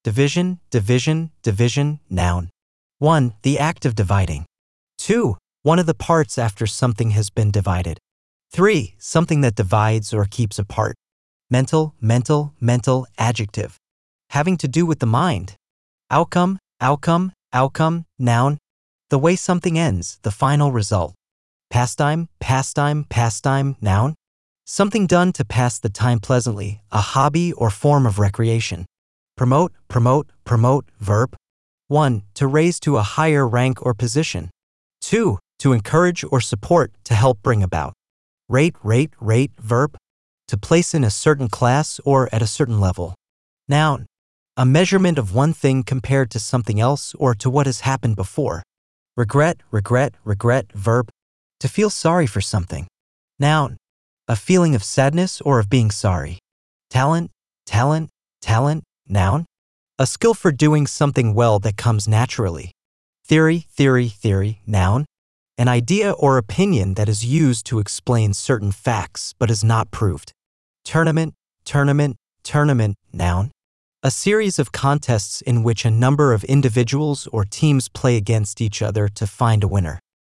Division, division, division, noun. 1. The act of dividing. 2. One of the parts after something has been divided. 3. Something that divides or keeps apart. Mental, mental, mental, adjective. Having to do with the mind. Outcome, outcome, outcome, noun. The way something ends, the final result. Pastime, pastime, pastime, noun. Something done to pass the time pleasantly, a hobby or form of recreation. Promote, promote, promote, verb. 1. To raise to a higher rank or position. 2. To encourage or support, to help bring about. Rate, rate, rate, verb. To place in a certain class or at a certain level. Noun. A measurement of one thing compared to something else or to what has happened before. Regret, regret, regret, verb. To feel sorry for something. Noun. A feeling of sadness or of being sorry. Talent, talent, talent, noun. A skill for doing something well that comes naturally. Theory, theory, theory, noun. An idea or opinion that is used to explain certain facts but is not proved. Tournament, tournament, tournament, noun. A series of contests in which a number of individuals or teams play against each other to find a winner.